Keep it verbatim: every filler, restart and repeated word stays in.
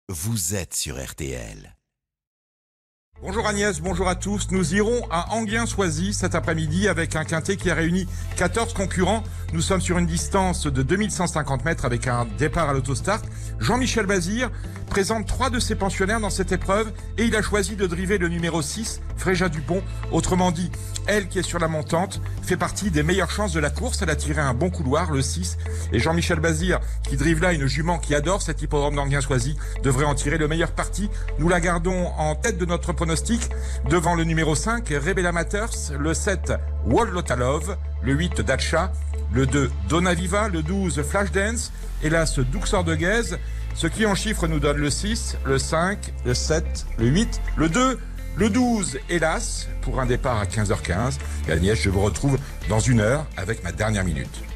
vous êtes sur R T L. Bonjour Agnès, bonjour à tous. Nous irons à Enghien-Soisy cet après-midi avec un quintet qui a réuni quatorze concurrents. Nous sommes sur une distance de deux mille cent cinquante mètres avec un départ à l'autostart. Jean-Michel Bazir présente trois de ses pensionnaires dans cette épreuve et il a choisi de driver le numéro six, Fréja Dupont. Autrement dit, elle qui est sur la montante fait partie des meilleures chances de la course. Elle a tiré un bon couloir, le six. Et Jean-Michel Bazir, qui drive là une jument qui adore cet hippodrome d'Enghien-Soisy, devrait en tirer le meilleur parti. Nous la gardons en tête de notre pronostic devant le numéro cinq, Rebella Matters, le sept, Wall Lotalove, le huit, Dacha, le deux, Donaviva, le douze, Flashdance, et là, ce Douxor de Guèze. Ce qui en chiffres nous donne le six, le cinq, le sept, le huit, le deux, le douze, hélas, pour un départ à quinze heures quinze. Et Agnès, je vous retrouve dans une heure avec ma dernière minute.